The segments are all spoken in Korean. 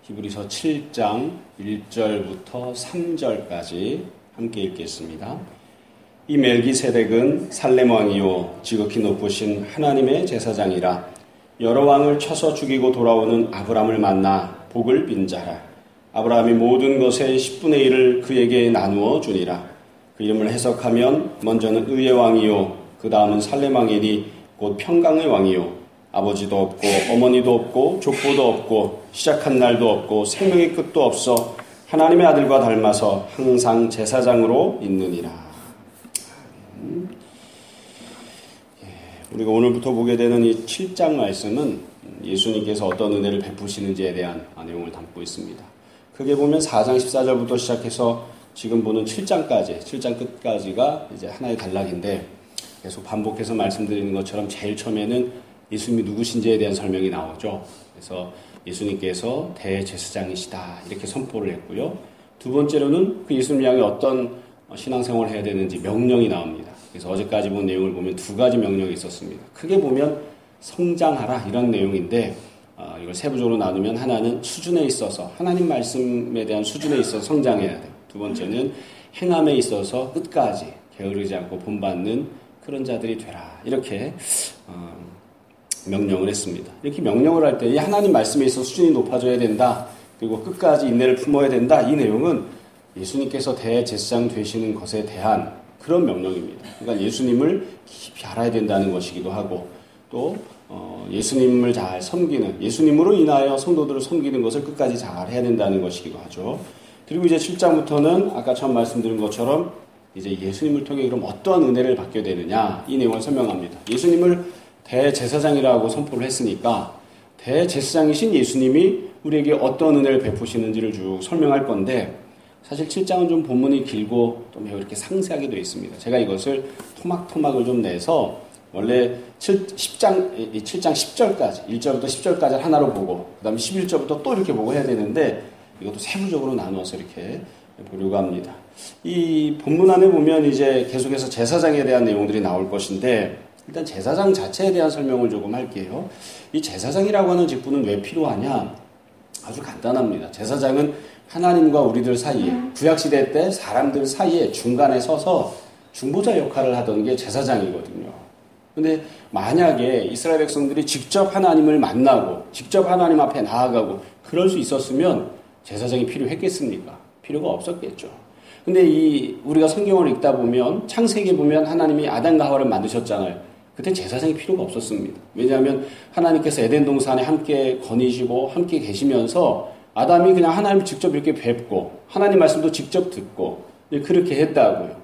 히브리서 7장 1절부터 3절까지 함께 읽겠습니다. 이 멜기세덱은 살렘 왕이요 지극히 높으신 하나님의 제사장이라. 여러 왕을 쳐서 죽이고 돌아오는 아브람을 만나 복을 빈 자라. 아브라함이 모든 것의 10분의 1을 그에게 나누어 주니라. 그 이름을 해석하면 먼저는 의의 왕이요 그 다음은 살렘 왕이니 곧 평강의 왕이요 아버지도 없고 어머니도 없고 족보도 없고 시작한 날도 없고 생명의 끝도 없어 하나님의 아들과 닮아서 항상 제사장으로 있느니라. 우리가 오늘부터 보게 되는 이 7장 말씀은 예수님께서 어떤 은혜를 베푸시는지에 대한 내용을 담고 있습니다. 크게 보면 4장 14절부터 시작해서 지금 보는 7장까지, 7장 끝까지가 이제 하나의 단락인데 계속 반복해서 말씀드리는 것처럼 제일 처음에는 예수님이 누구신지에 대한 설명이 나오죠. 그래서 예수님께서 대제사장이시다 이렇게 선포를 했고요. 두 번째로는 그 예수님 향해 어떤 신앙생활을 해야 되는지 명령이 나옵니다. 그래서 어제까지 본 내용을 보면 두 가지 명령이 있었습니다. 크게 보면 성장하라 이런 내용인데 이걸 세부적으로 나누면 하나는 수준에 있어서 하나님 말씀에 대한 수준에 있어서 성장해야 돼요. 두 번째는 행함에 있어서 끝까지 게으르지 않고 본받는 그런 자들이 되라 이렇게 명령을 했습니다. 이렇게 명령을 할 때 이 하나님 말씀에 있어서 수준이 높아져야 된다. 그리고 끝까지 인내를 품어야 된다. 이 내용은 예수님께서 대제사장 되시는 것에 대한 그런 명령입니다. 그러니까 예수님을 깊이 알아야 된다는 것이기도 하고 또 예수님을 잘 섬기는 예수님으로 인하여 성도들을 섬기는 것을 끝까지 잘 해야 된다는 것이기도 하죠. 그리고 이제 7장부터는 아까 처음 말씀드린 것처럼 이제 예수님을 통해 그럼 어떠한 은혜를 받게 되느냐 이 내용을 설명합니다. 예수님을 대제사장이라고 선포를 했으니까 대제사장이신 예수님이 우리에게 어떤 은혜를 베푸시는지를 쭉 설명할 건데 사실 7장은 좀 본문이 길고 또 매우 이렇게 상세하게 되어 있습니다. 제가 이것을 토막토막을 좀 내서 원래 7장 10절까지 1절부터 10절까지 하나로 보고 그 다음에 11절부터 또 이렇게 보고 해야 되는데 이것도 세부적으로 나누어서 이렇게 보려고 합니다. 이 본문 안에 보면 이제 계속해서 제사장에 대한 내용들이 나올 것인데 일단 제사장 자체에 대한 설명을 조금 할게요. 이 제사장이라고 하는 직분은 왜 필요하냐? 아주 간단합니다. 제사장은 하나님과 우리들 사이에 구약시대 때 사람들 사이에 중간에 서서 중보자 역할을 하던 게 제사장이거든요. 근데 만약에 이스라엘 백성들이 직접 하나님을 만나고 직접 하나님 앞에 나아가고 그럴 수 있었으면 제사장이 필요했겠습니까? 필요가 없었겠죠. 근데 우리가 성경을 읽다 보면 창세기에 보면 하나님이 아담과 하와를 만드셨잖아요. 그때 제사장이 필요가 없었습니다. 왜냐하면 하나님께서 에덴 동산에 함께 거니시고 함께 계시면서 아담이 그냥 하나님을 직접 이렇게 뵙고 하나님 말씀도 직접 듣고 그렇게 했다고요.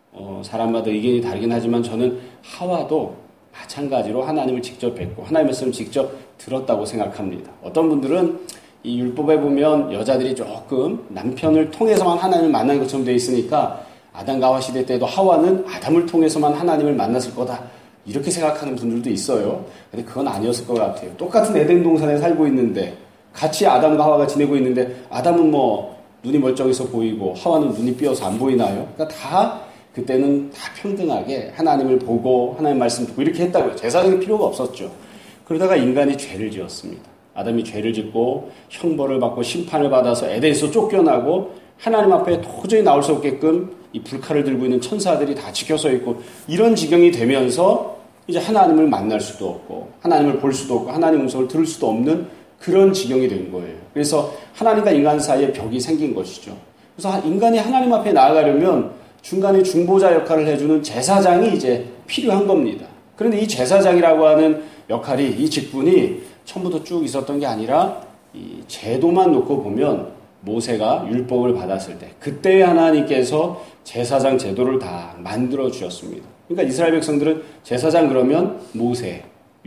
사람마다 의견이 다르긴 하지만 저는 하와도 마찬가지로 하나님을 직접 뵙고 하나님 말씀을 직접 들었다고 생각합니다. 어떤 분들은 이 율법에 보면 여자들이 조금 남편을 통해서만 하나님을 만난 것처럼 되어 있으니까 아담과 하와 시대 때도 하와는 아담을 통해서만 하나님을 만났을 거다. 이렇게 생각하는 분들도 있어요. 근데 그건 아니었을 것 같아요. 똑같은 에덴 동산에 살고 있는데 같이 아담과 하와가 지내고 있는데 아담은 눈이 멀쩡해서 보이고 하와는 눈이 삐어서 안 보이나요? 그러니까 그때는 다 평등하게 하나님을 보고 하나님 말씀 듣고 이렇게 했다고요. 제사장이 필요가 없었죠. 그러다가 인간이 죄를 지었습니다. 아담이 죄를 짓고 형벌을 받고 심판을 받아서 에덴에서 쫓겨나고 하나님 앞에 도저히 나올 수 없게끔 이 불칼을 들고 있는 천사들이 다 지켜서 있고 이런 지경이 되면서 이제 하나님을 만날 수도 없고 하나님을 볼 수도 없고 하나님 음성을 들을 수도 없는 그런 지경이 된 거예요. 그래서 하나님과 인간 사이에 벽이 생긴 것이죠. 그래서 인간이 하나님 앞에 나아가려면 중간에 중보자 역할을 해주는 제사장이 이제 필요한 겁니다. 그런데 이 제사장이라고 하는 역할이 이 직분이 처음부터 쭉 있었던 게 아니라 이 제도만 놓고 보면 모세가 율법을 받았을 때 그때 하나님께서 제사장 제도를 다 만들어 주셨습니다. 그러니까 이스라엘 백성들은 제사장 그러면 모세,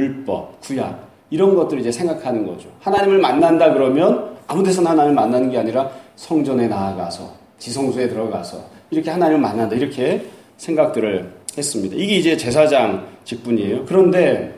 율법, 구약 이런 것들을 이제 생각하는 거죠. 하나님을 만난다 그러면 아무 데서나 하나님을 만나는 게 아니라 성전에 나아가서 지성소에 들어가서 이렇게 하나님을 만난다 이렇게 생각들을 했습니다. 이게 이제 제사장 직분이에요. 그런데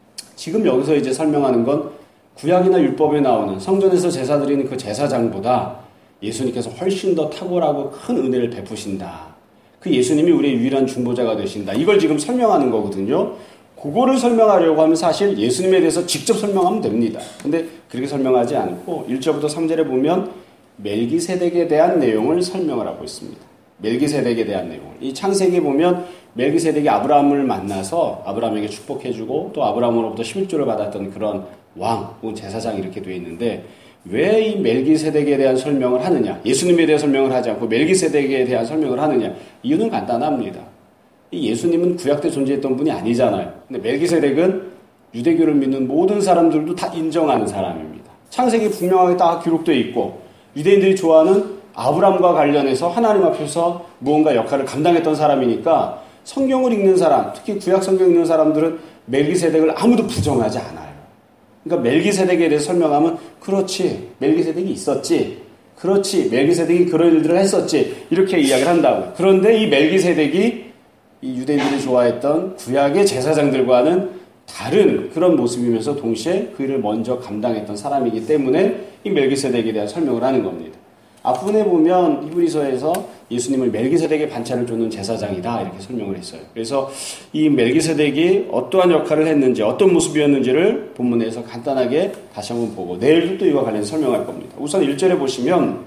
지금 여기서 이제 설명하는 건 구약이나 율법에 나오는 성전에서 제사 드리는 그 제사장보다 예수님께서 훨씬 더 탁월하고 큰 은혜를 베푸신다. 그 예수님이 우리의 유일한 중보자가 되신다. 이걸 지금 설명하는 거거든요. 그거를 설명하려고 하면 사실 예수님에 대해서 직접 설명하면 됩니다. 근데 그렇게 설명하지 않고 1절부터 3절에 보면 멜기세덱에 대한 내용을 설명을 하고 있습니다. 멜기세덱에 대한 내용을. 이 창세기에 보면 멜기세덱이 아브라함을 만나서 아브라함에게 축복해주고 또 아브라함으로부터 11조를 받았던 그런 왕 혹은 제사장 이렇게 되어 있는데 왜 이 멜기세덱에 대한 설명을 하느냐? 예수님에 대한 설명을 하지 않고 멜기세덱에 대한 설명을 하느냐? 이유는 간단합니다. 이 예수님은 구약 때 존재했던 분이 아니잖아요. 근데 멜기세덱은 유대교를 믿는 모든 사람들도 다 인정하는 사람입니다. 창세기 분명하게 딱 기록되어 있고 유대인들이 좋아하는 아브람과 관련해서 하나님 앞에서 무언가 역할을 감당했던 사람이니까 성경을 읽는 사람, 특히 구약 성경 읽는 사람들은 멜기세덱을 아무도 부정하지 않아요. 그러니까 멜기세덱에 대해서 설명하면 그렇지, 멜기세덱이 있었지, 그렇지, 멜기세덱이 그런 일들을 했었지 이렇게 이야기를 한다고요. 그런데 이 멜기세덱이 이 유대인들이 좋아했던 구약의 제사장들과는 다른 그런 모습이면서 동시에 그 일을 먼저 감당했던 사람이기 때문에 이 멜기세덱에 대한 설명을 하는 겁니다. 앞부분에 보면 히브리서에서 예수님을 멜기세덱의 반차를 쫓는 제사장이다 이렇게 설명을 했어요. 그래서 이 멜기세덱이 어떠한 역할을 했는지 어떤 모습이었는지를 본문에서 간단하게 다시 한번 보고 내일도 또 이와 관련해서 설명할 겁니다. 우선 1절에 보시면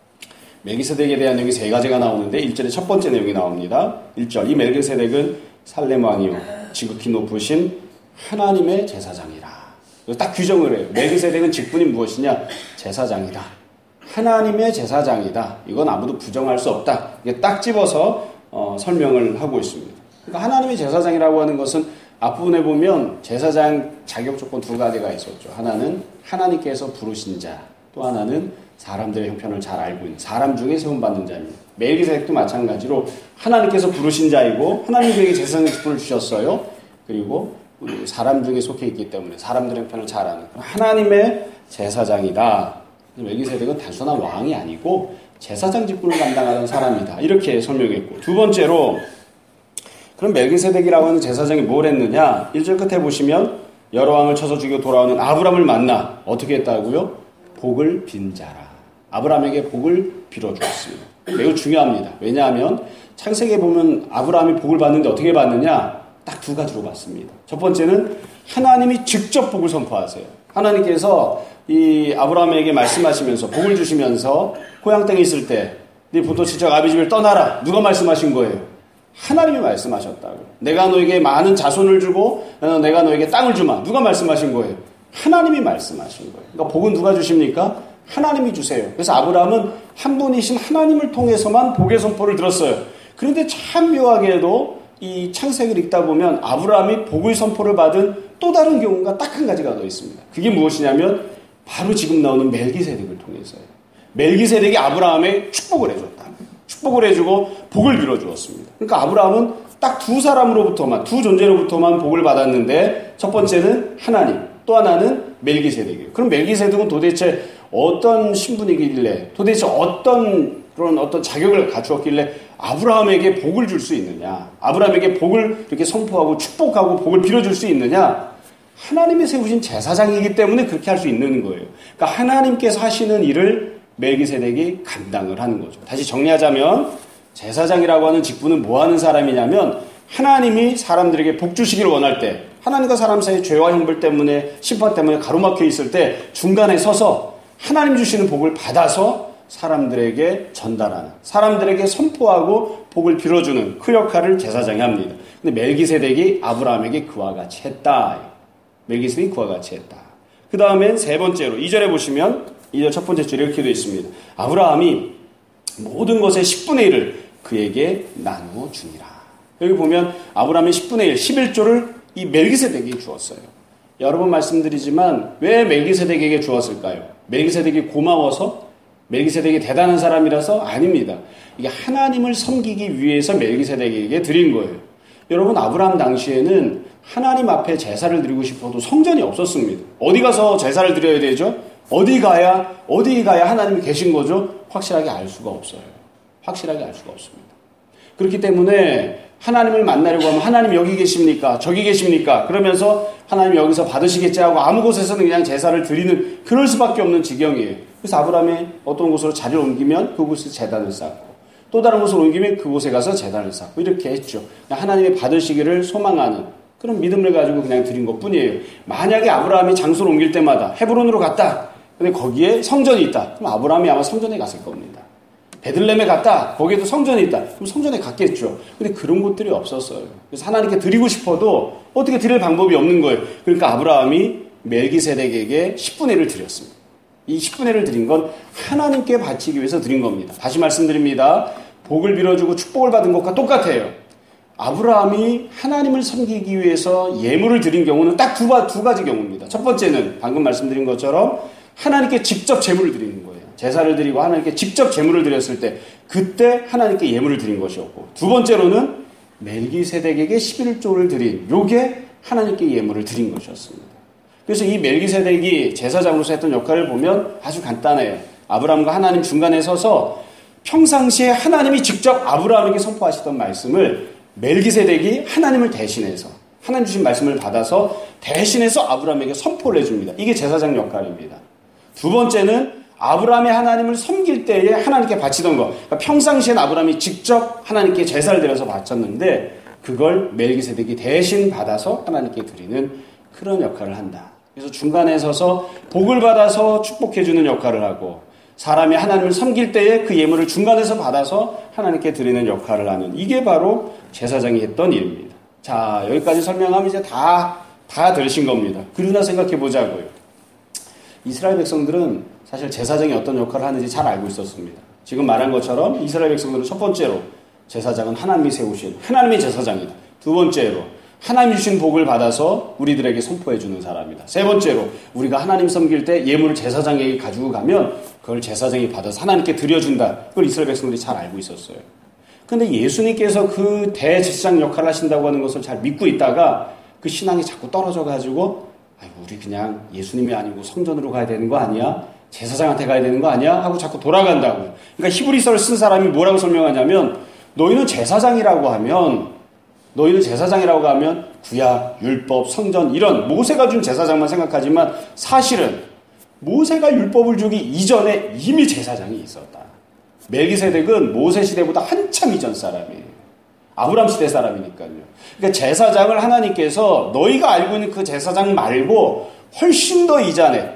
멜기세덱에 대한 내용이 세 가지가 나오는데 1절에 첫 번째 내용이 나옵니다. 1절 이 멜기세덱은 살렘 왕이요 지극히 높으신 하나님의 제사장이라. 딱 규정을 해요. 멜기세덱은 직분이 무엇이냐? 제사장이다. 하나님의 제사장이다. 이건 아무도 부정할 수 없다. 이게 딱 집어서 설명을 하고 있습니다. 그러니까 하나님의 제사장이라고 하는 것은 앞부분에 보면 제사장 자격 조건 두 가지가 있었죠. 하나는 하나님께서 부르신 자, 또 하나는 사람들의 형편을 잘 알고 있는 사람 중에 세움받는 자입니다. 멜기세덱도 마찬가지로 하나님께서 부르신 자이고 하나님 그에게 제사장 직분을 주셨어요. 그리고 사람 중에 속해 있기 때문에 사람들의 형편을 잘 아는 하나님의 제사장이다. 멜기세덱은 단순한 왕이 아니고 제사장 직분을 감당하는 사람이다. 이렇게 설명했고 두 번째로 그럼 멜기세덱이라고 하는 제사장이 뭘 했느냐? 1절 끝에 보시면 여러 왕을 쳐서 죽이고 돌아오는 아브람을 만나 어떻게 했다고요? 복을 빈 자라. 아브람에게 복을 빌어주었습니다. 매우 중요합니다. 왜냐하면 창세기에 보면 아브람이 복을 받는데 어떻게 받느냐? 딱 두 가지로 받습니다. 첫 번째는 하나님이 직접 복을 선포하세요. 하나님께서 이 아브라함에게 말씀하시면서 복을 주시면서 고향 땅에 있을 때 네 본토 친척 아비 집을 떠나라. 누가 말씀하신 거예요? 하나님이 말씀하셨다고. 내가 너에게 많은 자손을 주고 내가 너에게 땅을 주마. 누가 말씀하신 거예요? 하나님이 말씀하신 거예요. 그러니까 복은 누가 주십니까? 하나님이 주세요. 그래서 아브라함은 한 분이신 하나님을 통해서만 복의 선포를 들었어요. 그런데 참 묘하게도 이 창세기를 읽다 보면 아브라함이 복의 선포를 받은 또 다른 경우가 딱 한 가지가 더 있습니다. 그게 무엇이냐면 바로 지금 나오는 멜기세덱을 통해서요. 멜기세덱이 아브라함에 축복을 해줬다. 축복을 해주고 복을 빌어주었습니다. 그러니까 아브라함은 딱 두 사람으로부터만, 두 존재로부터만 복을 받았는데 첫 번째는 하나님, 또 하나는 멜기세덱이에요. 그럼 멜기세덱은 도대체 어떤 신분이길래, 도대체 어떤 자격을 갖추었길래 아브라함에게 복을 줄 수 있느냐? 아브라함에게 복을 이렇게 선포하고 축복하고 복을 빌어줄 수 있느냐? 하나님이 세우신 제사장이기 때문에 그렇게 할 수 있는 거예요. 그러니까 하나님께서 하시는 일을 멜기세덱이 감당을 하는 거죠. 다시 정리하자면 제사장이라고 하는 직분은 뭐 하는 사람이냐면 하나님이 사람들에게 복 주시기를 원할 때 하나님과 사람 사이의 죄와 형벌 때문에 심판 때문에 가로막혀 있을 때 중간에 서서 하나님 주시는 복을 받아서 사람들에게 전달하는, 사람들에게 선포하고 복을 빌어주는 그 역할을 제사장이 합니다. 근데 멜기세덱이 아브라함에게 그와 같이 했다. 멜기세덱이 그와 같이 했다. 그 다음엔 세 번째로 2절에 보시면 2절 첫 번째 줄에 이렇게 되어 있습니다. 아브라함이 모든 것의 10분의 1을 그에게 나누어 주니라. 여기 보면 아브라함의 10분의 1, 11조를 이 멜기세덱에게 주었어요. 여러 번 말씀드리지만 왜 멜기세덱에게 주었을까요? 멜기세덱이 고마워서? 멜기세덱이 대단한 사람이라서? 아닙니다. 이게 하나님을 섬기기 위해서 멜기세덱에게 드린 거예요. 여러분 아브라함 당시에는 하나님 앞에 제사를 드리고 싶어도 성전이 없었습니다. 어디 가서 제사를 드려야 되죠? 어디 가야 하나님이 계신 거죠? 확실하게 알 수가 없어요. 확실하게 알 수가 없습니다. 그렇기 때문에 하나님을 만나려고 하면 하나님 여기 계십니까? 저기 계십니까? 그러면서 하나님 여기서 받으시겠지 하고 아무 곳에서는 그냥 제사를 드리는 그럴 수밖에 없는 지경이에요. 그래서 아브라함이 어떤 곳으로 자리를 옮기면 그곳에서 제단을 쌓고 또 다른 곳으로 옮기면 그곳에 가서 제단을 쌓고 이렇게 했죠. 하나님의 받으시기를 소망하는 그런 믿음을 가지고 그냥 드린 것 뿐이에요. 만약에 아브라함이 장소를 옮길 때마다 헤브론으로 갔다. 근데 거기에 성전이 있다. 그럼 아브라함이 아마 성전에 갔을 겁니다. 베들레헴에 갔다. 거기에도 성전이 있다. 그럼 성전에 갔겠죠. 근데 그런 곳들이 없었어요. 그래서 하나님께 드리고 싶어도 어떻게 드릴 방법이 없는 거예요. 그러니까 아브라함이 멜기세덱에게 10분의 1을 드렸습니다. 이 10분의 1을 드린 건 하나님께 바치기 위해서 드린 겁니다. 다시 말씀드립니다. 복을 빌어주고 축복을 받은 것과 똑같아요. 아브라함이 하나님을 섬기기 위해서 예물을 드린 경우는 딱 두 가지 경우입니다. 첫 번째는 방금 말씀드린 것처럼 하나님께 직접 제물을 드리는 거예요. 제사를 드리고 하나님께 직접 제물을 드렸을 때 그때 하나님께 예물을 드린 것이었고, 두 번째로는 멜기세덱에게 11조를 드린, 요게 하나님께 예물을 드린 것이었습니다. 그래서 이 멜기세덱이 제사장으로서 했던 역할을 보면 아주 간단해요. 아브라함과 하나님 중간에 서서 평상시에 하나님이 직접 아브라함에게 선포하시던 말씀을 멜기세덱이 하나님을 대신해서, 하나님 주신 말씀을 받아서 대신해서 아브라함에게 선포를 해줍니다. 이게 제사장 역할입니다. 두 번째는 아브라함이 하나님을 섬길 때에 하나님께 바치던 것. 그러니까 평상시엔 아브라함이 직접 하나님께 제사를 드려서 바쳤는데 그걸 멜기세덱이 대신 받아서 하나님께 드리는 그런 역할을 한다. 그래서 중간에 서서 복을 받아서 축복해주는 역할을 하고, 사람이 하나님을 섬길 때에 그 예물을 중간에서 받아서 하나님께 드리는 역할을 하는, 이게 바로 제사장이 했던 일입니다. 자, 여기까지 설명하면 이제 다 들으신 겁니다. 그러나 생각해 보자고요. 이스라엘 백성들은 사실 제사장이 어떤 역할을 하는지 잘 알고 있었습니다. 지금 말한 것처럼 이스라엘 백성들은 첫 번째로 제사장은 하나님이 세우신 하나님의 제사장이다. 두 번째로 하나님이 주신 복을 받아서 우리들에게 선포해 주는 사람이다. 세 번째로 우리가 하나님 섬길 때 예물을 제사장에게 가지고 가면 그걸 제사장이 받아서 하나님께 드려준다. 그걸 이스라엘 백성들이 잘 알고 있었어요. 그런데 예수님께서 그 대제사장 역할을 하신다고 하는 것을 잘 믿고 있다가 그 신앙이 자꾸 떨어져가지고, 아이고, 우리 그냥 예수님이 아니고 성전으로 가야 되는 거 아니야? 제사장한테 가야 되는 거 아니야? 하고 자꾸 돌아간다고요. 그러니까 히브리서를 쓴 사람이 뭐라고 설명하냐면, 너희는 제사장이라고 하면 구약, 율법, 성전 이런 모세가 준 제사장만 생각하지만 사실은 모세가 율법을 주기 이전에 이미 제사장이 있었다. 멜기세덱은 모세 시대보다 한참 이전 사람이에요. 아브람 시대 사람이니까요. 그러니까 제사장을 하나님께서 너희가 알고 있는 그 제사장 말고 훨씬 더 이전에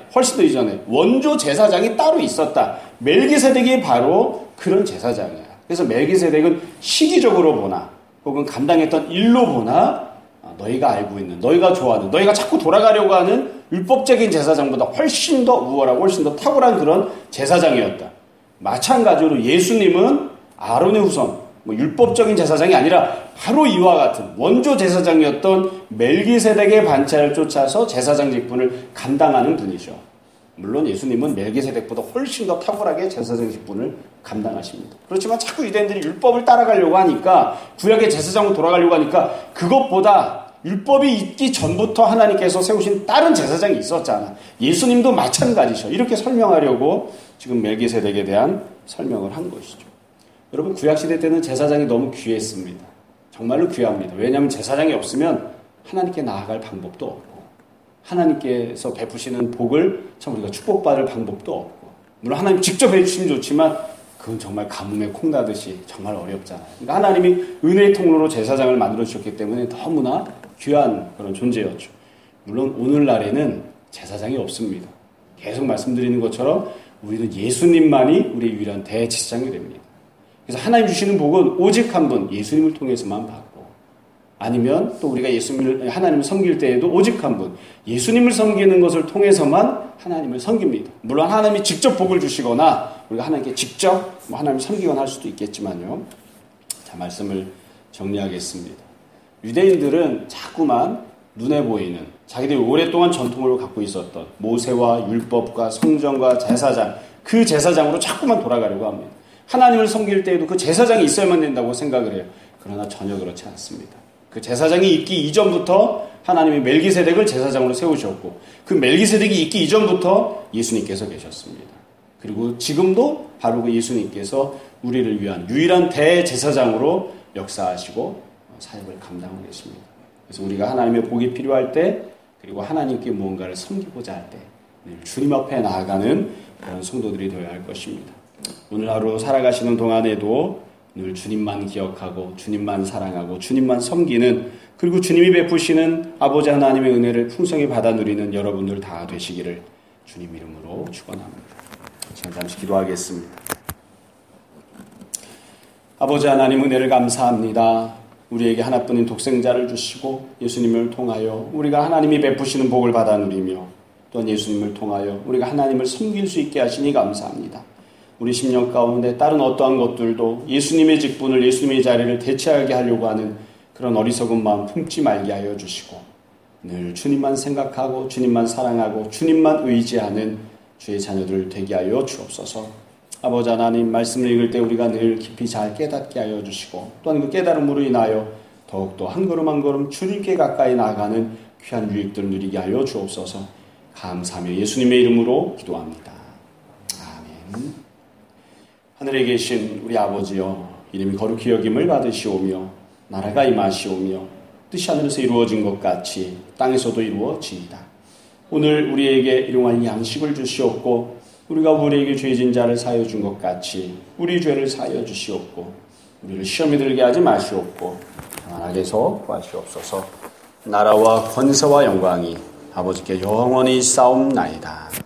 원조 제사장이 따로 있었다. 멜기세덱이 바로 그런 제사장이야. 그래서 멜기세덱은 시기적으로 보나 혹은 감당했던 일로 보나 너희가 알고 있는, 너희가 좋아하는, 너희가 자꾸 돌아가려고 하는 율법적인 제사장보다 훨씬 더 우월하고 훨씬 더 탁월한 그런 제사장이었다. 마찬가지로 예수님은 아론의 후손, 율법적인 제사장이 아니라 바로 이와 같은 원조 제사장이었던 멜기세덱의 반차를 쫓아서 제사장 직분을 감당하는 분이죠. 물론 예수님은 멜기세덱보다 훨씬 더 탁월하게 제사장 직분을 감당하십니다. 그렇지만 자꾸 유대인들이 율법을 따라가려고 하니까, 구약의 제사장으로 돌아가려고 하니까 그것보다 율법이 있기 전부터 하나님께서 세우신 다른 제사장이 있었잖아. 예수님도 마찬가지죠. 이렇게 설명하려고 지금 멜기세덱에 대한 설명을 한 것이죠. 여러분, 구약시대 때는 제사장이 너무 귀했습니다. 정말로 귀합니다. 왜냐하면 제사장이 없으면 하나님께 나아갈 방법도 없고, 하나님께서 베푸시는 복을 참 우리가 축복받을 방법도 없고, 물론 하나님 직접 해주시면 좋지만 그건 정말 가뭄에 콩나듯이 정말 어렵잖아요. 그러니까 하나님이 은혜의 통로로 제사장을 만들어 주셨기 때문에 너무나 귀한 그런 존재였죠. 물론 오늘날에는 제사장이 없습니다. 계속 말씀드리는 것처럼 우리는 예수님만이 우리의 유일한 대제사장이 됩니다. 그래서 하나님 주시는 복은 오직 한 분, 예수님을 통해서만 받고, 아니면 또 우리가 하나님을 섬길 때에도 오직 한 분, 예수님을 섬기는 것을 통해서만 하나님을 섬깁니다. 물론 하나님이 직접 복을 주시거나 우리가 하나님께 직접 하나님을 섬기거나 할 수도 있겠지만요. 자, 말씀을 정리하겠습니다. 유대인들은 자꾸만 눈에 보이는 자기들이 오랫동안 전통을 갖고 있었던 모세와 율법과 성전과 제사장, 그 제사장으로 자꾸만 돌아가려고 합니다. 하나님을 섬길 때에도 그 제사장이 있어야만 된다고 생각을 해요. 그러나 전혀 그렇지 않습니다. 그 제사장이 있기 이전부터 하나님이 멜기세덱을 제사장으로 세우셨고, 그 멜기세덱이 있기 이전부터 예수님께서 계셨습니다. 그리고 지금도 바로 그 예수님께서 우리를 위한 유일한 대제사장으로 역사하시고 사역을 감당하고 계십니다. 그래서 우리가 하나님의 복이 필요할 때, 그리고 하나님께 무언가를 섬기고자 할 때 주님 앞에 나아가는 그런 성도들이 되어야 할 것입니다. 오늘 하루 살아가시는 동안에도 늘 주님만 기억하고 주님만 사랑하고 주님만 섬기는 그리고 주님이 베푸시는 아버지 하나님의 은혜를 풍성히 받아 누리는 여러분들 다 되시기를 주님 이름으로 축원합니다. 잠시 기도하겠습니다. 아버지 하나님 은혜를 감사합니다. 우리에게 하나뿐인 독생자를 주시고 예수님을 통하여 우리가 하나님이 베푸시는 복을 받아 누리며 또한 예수님을 통하여 우리가 하나님을 섬길 수 있게 하시니 감사합니다. 우리 심령 가운데 다른 어떠한 것들도 예수님의 직분을 예수님의 자리를 대체하게 하려고 하는 그런 어리석은 마음 품지 말게 하여 주시고 늘 주님만 생각하고 주님만 사랑하고 주님만 의지하는 주의 자녀들 되게 하여 주옵소서. 아버지 하나님 말씀을 읽을 때 우리가 늘 깊이 잘 깨닫게 하여 주시고 또한 그 깨달음으로 인하여 더욱더 한 걸음 한 걸음 주님께 가까이 나아가는 귀한 유익들을 누리게 하여 주옵소서. 감사하며 예수님의 이름으로 기도합니다. 아멘. 하늘에 계신 우리 아버지여, 이름이 거룩히 여김을 받으시오며 나라가 임하시오며 뜻이 하늘에서 이루어진 것 같이 땅에서도 이루어지이다. 오늘 우리에게 일용할 양식을 주시옵고 우리가 우리에게 죄진 자를 사하여 준 것 같이 우리 죄를 사하여 주시옵고 우리를 시험에 들게 하지 마시옵고 다만 악에서 구하시옵소서. 나라와 권세와 영광이 아버지께 영원히 싸움나이다.